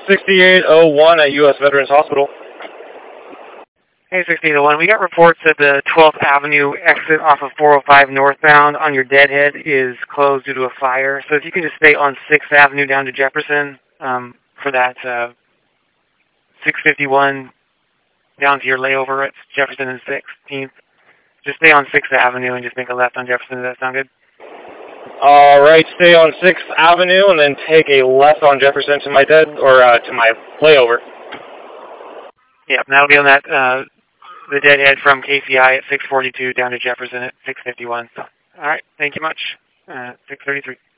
6801 at U.S. Veterans Hospital. Hey, 6801. We got reports that the 12th Avenue exit off of 405 northbound on your deadhead is closed due to a fire. So if you can just stay on 6th Avenue down to Jefferson for that 651 down to your layover at Jefferson and 16th. Just stay on 6th Avenue and just make a left on Jefferson. Does that sound good? All right, stay on 6th Avenue and then take a left on Jefferson to my to my layover. Yep, and that'll be on that the deadhead from KCI at 642 down to Jefferson at 651. So, all right, thank you much. 633.